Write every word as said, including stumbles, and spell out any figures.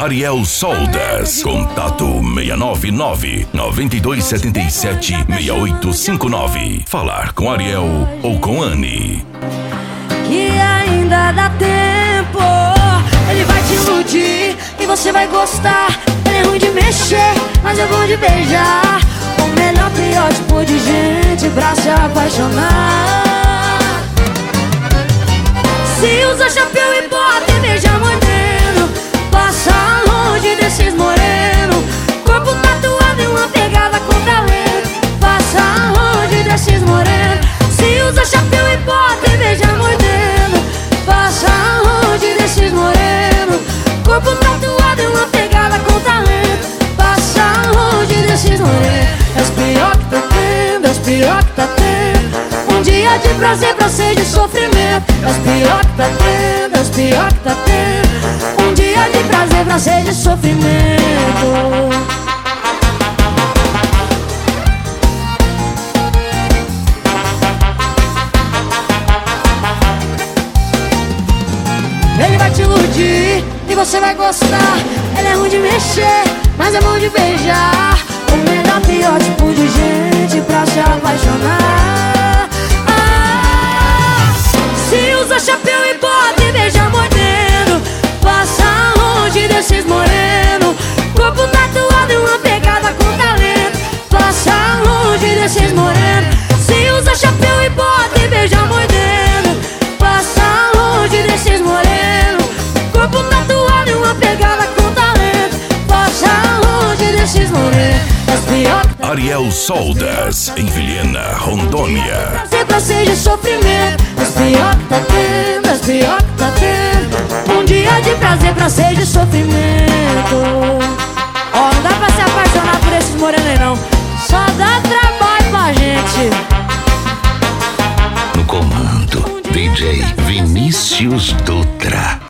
Ariel Soldas. Contato seis nove nove, nove dois sete sete, seis oito cinco nove. Falar com Ariel ou com Anne. Que ainda dá tempo. Ele vai te iludir e você vai gostar. Ele é ruim de mexer, mas é bom de beijar. O melhor, pior tipo de gente pra se apaixonar. Se usa chapéu e bota e beija mordendo, passa longe desses moreno. Corpo tatuado e uma pegada com talento. Passa longe desses moreno. Se usa chapéu e bota e beija mordendo, passa longe desses moreno. Corpo tatuado e uma pegada com talento. Passa longe desses moreno. É os pior que tá tendo, é os pior que tá tendo. Um dia de prazer pra ser de sofrimento. É os pior que tá tendo, é os pior que tá tendo. Um dia de prazer pra ser de sofrimento. Ele vai te iludir e você vai gostar. Ele é ruim de mexer, mas é bom de beijar. O melhor, pior tipo de gente pra se apaixonar. Ah, se usa chapéu e bota e beija mordendo, passa longe desses moreno. Corpo tatuado e uma pegada com talento. Passa longe desses moreno. Se usa chapéu e bota e beija mordendo, passa longe desses moreno. Corpo tatuado e uma pegada com talento. Passa longe desses moreno. Ariel Soldas, em Vilhena, Rondônia. Pra ser de sofrimento. As pior que tá tendo, as pior que tá tendo. Um dia de prazer pra ser de sofrimento. Ó, oh, não dá pra se apaixonar por esses morenos aí não. Só dá trabalho pra gente. No comando, D J Vinícius Dutra.